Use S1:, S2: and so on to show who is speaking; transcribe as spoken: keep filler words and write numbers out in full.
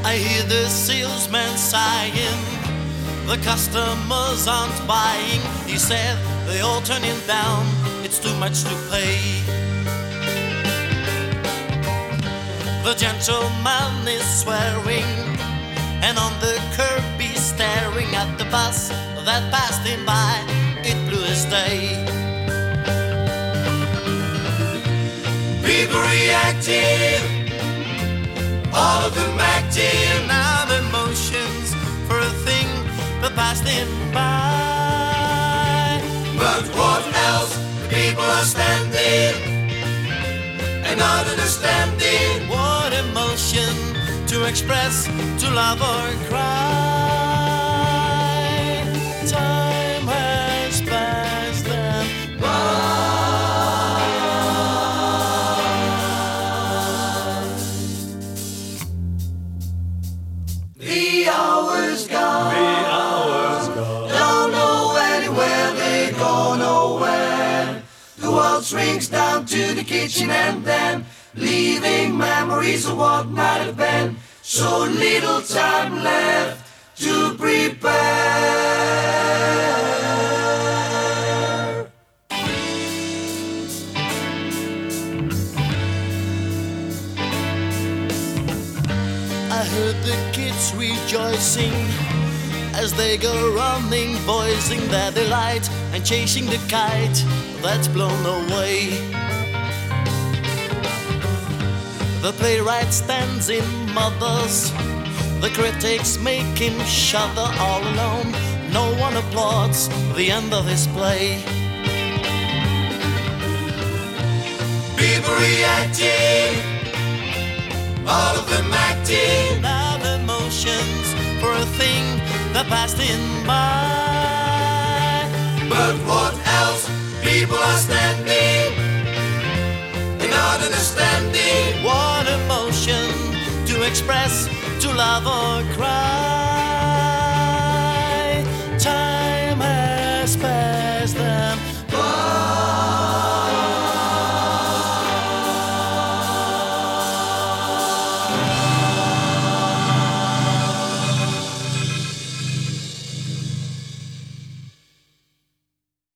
S1: I hear the salesman sighing, the customers aren't buying. He said they all turn him down, it's too much to pay. The gentleman is swearing, and on the curb he's staring at the bus that passed him by. It blew his day. People reacting, all of them acting out emotions for a thing that passed him by. But what else? The people are standing and not understanding what emotion to express, to love or cry. Time has passed them by. The hours gone, the hours gone, don't know anywhere, they go nowhere. The world shrinks down to the kitchen and then leaving memories of what might have been. So little time left to prepare. I heard the kids rejoicing as they go running, voicing their delight and chasing the kite that's blown away. The playwright stands in mothers, the critics make him shudder all alone. No one applauds the end of his play. People reacting, all of them acting out emotions for a thing that passed him by. But what else? People are standing and not understanding what emotion to express, to love or cry.